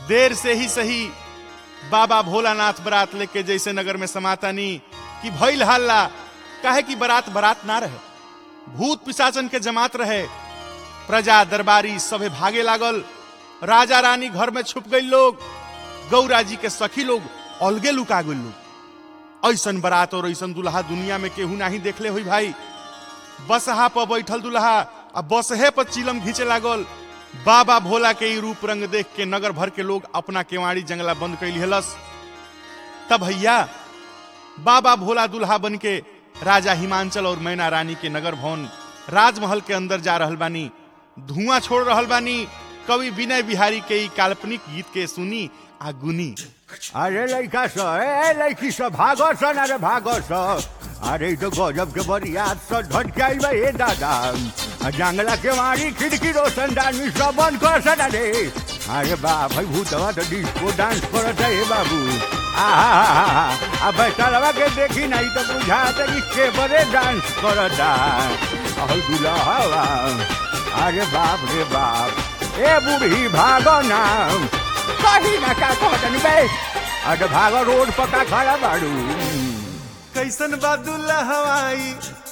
देर से ही सही बाबा भोलानाथ बारात लेके जैसे नगर में समातानी कि भइल हल्ला, काहे कि बारात बारात ना रहे, भूत पिशाचन के जमात रहे। प्रजा दरबारी सभे भागे लागल, राजा रानी घर में छुप गई लोग, गौरा जी के सखी लोग अलगे लुका गई लोग। ऐसन बारात और ऐसन दुल्हा दुनिया में केहू नहीं देखले हुई भाई। बसहा पर बैठल दुल्हा आ बसहे पर चिलम घींचे लागल। बाबा भोला के ई रूप रंग देख के नगर भर के लोग अपना केवाड़ी जंगला बंद कैली हलस। तब भैया बाबा भोला दुल्हा बन के राजा हिमांचल और मैना रानी के नगर भवन राजमहल के अंदर जा रहल बानी, धुआं छोड़ रहल बानी। कवि विनय बिहारी के ई काल्पनिक गीत के सुनी आ गुनी। अरे लड़का स लड़की स भागो स ना रे भागो स। अरे तो गजब के बरियात स ढट के आई बे दादा। जंगला के मारी खिड़की रोशनदानी सब बंद कर स ना रे। अरे बाप भाई भूतवा तो डिस्को डांस करत है बाबू। अब चलवा के देखी नहीं तो बुझाता कि के बड़े डांस करता। और दुल्हा अरे बाप रे बाप, ए बूढ़ी भागो ना, कहीं ना क्या कहतनी बे। अरे भागो रोड पका खड़ा बाड़ू। कैसन बा दुल्हा हवाई,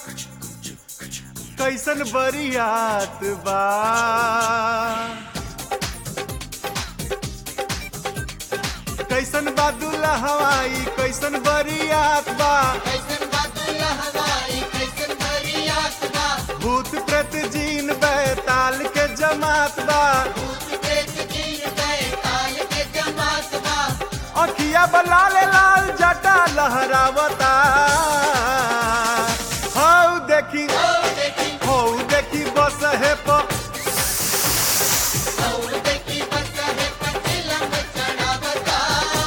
कैसन बरियात बा, कैसन बा दुल्हा हवाई, कैसन बरियात बा, कैसन बा दुल्हा हवाई, कैसन बरियात बा, भूत प्रेत जीन बैताल के जमात बा, भूत प्रेत जीन बैताल के जमात बा, अखिया बलाल लाल जटा लहरावता। हौ देखी बस है और देखी बस है पतिलम चढ़ावता।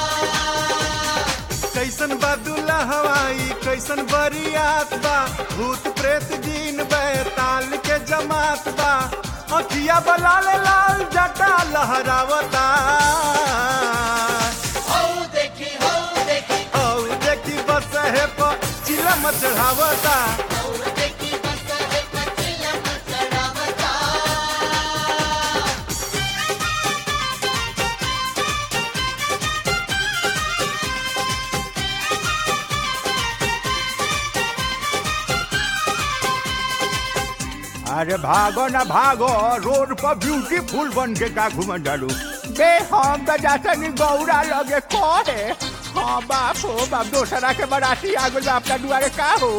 कैसन बा दुल्हा हवाई, कैसन बरियात बा, भूत प्रेत जीन बैताल के जमात बा, अखिया बलाल लाल जटा लहरावता। बस है चिलम चढ़ावता। और देखी बस है पतिलम चढ़ावता। अरे भागो ना भागो, रोड पर ब्यूटीफुल बन के का घूमन डालू बे। हम तो जाता नहीं गौरा लगे कहे। हाँ बाप हो बाप, दोसरा के बराती आगो अपना दुआरे का हो।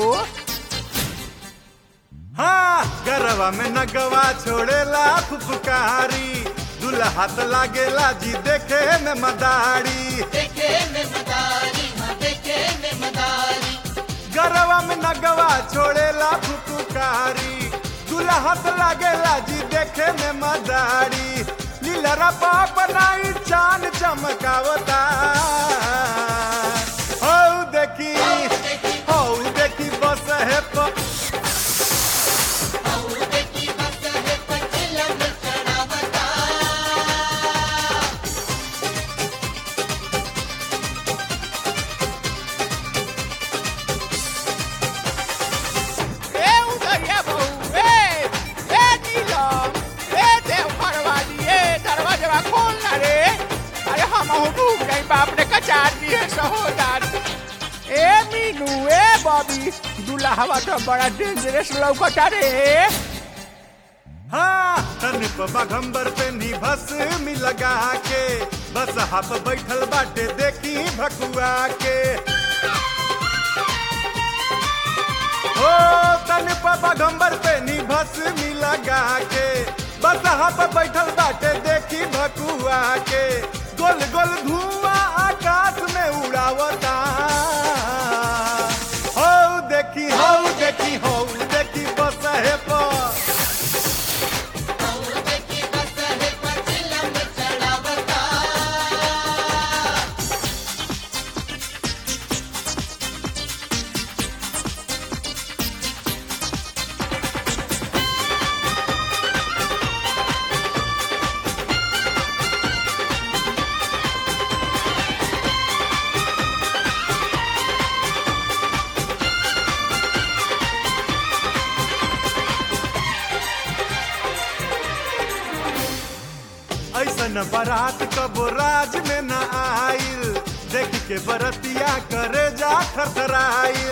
हाँ गरवा में नगवा छोड़ेला फुफकारी, दुल्हा तो लागेला जी देखे में मदारी। देखे में मदारी, हाँ देखे में मदारी, गरवा में नगवा छोड़ेला फुफकारी, दुल्हा तो लागेला जी देखे में मदारी। लीलरा पाप नाई चांद चमकावता। हौ देखी बस है और देखी बस है पतिलम चढ़ावता। ए उधरिया बहू, ए नीलम, ए देवघर वाली, ए दरवाजा खोल ना रे। अरे हम डूब गई, बाप ने कचार दी है सहोदर। ए मीनू, ए बॉबी, दुल्हा तो बड़ा डेंजरस लौकता रे। हाँ तन पर बाघंबर पे नी भस्मी लगा के, बस हाथ बैठल बाटे देखी भकुआ के। ओ तन पर बाघंबर पे नी भस्मी लगा के, बस हाथ बैठल बाटे देखी भकुआ के। गोल गोल धुआं आकाश में उड़ावता। हौ देखी बस है और देखी बस है पतिलम चढ़ावता। बारात कबो राज में न आइल देख के बरतिया करे जा थरथराइल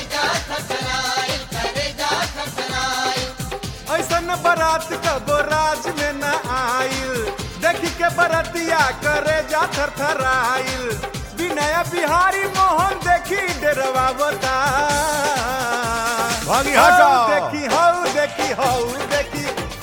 ऐसन बारात कबो राज में न आइल देख के बरतिया करे जा थरथराइल विनय बिहारी मोहन देखी डेरवा बता भागी हटो। देखी हौ देखी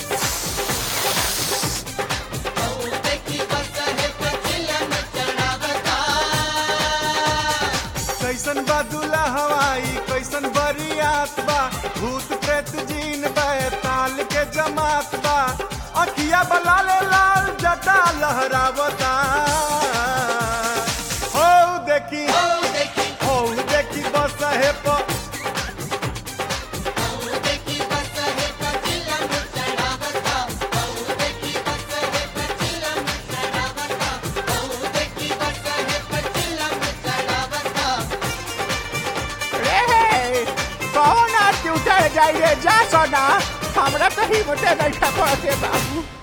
कैसन बा दूल्हा हवाई कैसन बरियात बा भूत प्रेत जीन बैताल के जमात बा अखिया बलाले लाल जटा लहरावता हो देखी बस है प कौन आज उतर जाइए जा सोना हमरा तो ही मुझे नहीं पड़ते बाबू।